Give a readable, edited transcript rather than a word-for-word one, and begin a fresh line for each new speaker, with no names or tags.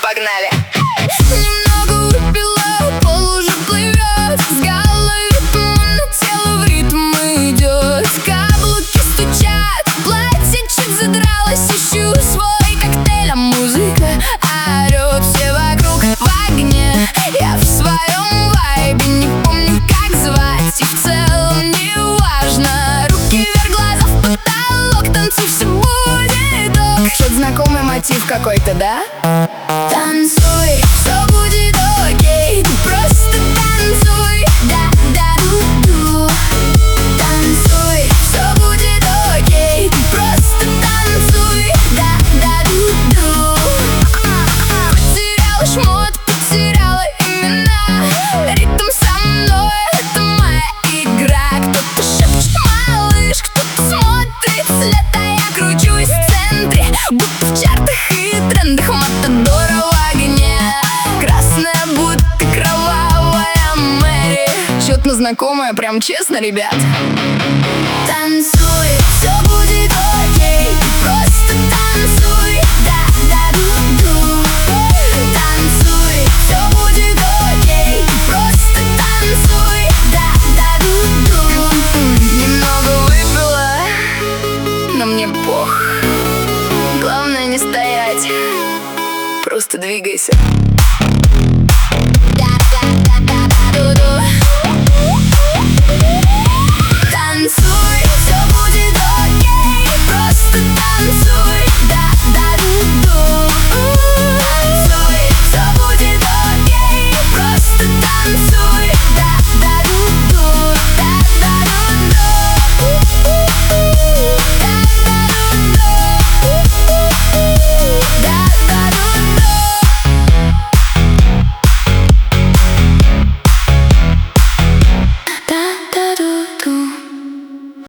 Погнали!
Немного выпила, пол уже плывет, с головы туман, тело в ритм идет. Каблуки стучат, платье чуть задралось, ищу свой коктейль, а музыка орет, все вокруг в огне. Я в своем вайбе, не помню, как звать, и в целом не важно. Руки вверх, глаза в потолок, танцуй, все будет ок.
Что-то знакомый мотив какой-то, да?
Танцуй, все будет окей, ты просто танцуй, да-да-ду-ду. Танцуй, все будет окей, ты просто танцуй, да-да-ду-ду. Потеряла шмот, потеряла имена, ритм со мной, это моя игра. Кто-то шепчет малыш, кто-то смотрит след, а я кручусь в центре, будто в чартах и трендах. Матадора в огне, красная, будто кровавая Мэри.
Что-то знакомое, прям честно, ребят.
Танцуй, все будет окей, ты просто танцуй, да-да-ду-ду. Танцуй, все будет окей, ты просто танцуй, да-да-ду-ду.
Немного выпила, но мне пох. Главное не стоять, просто двигайся.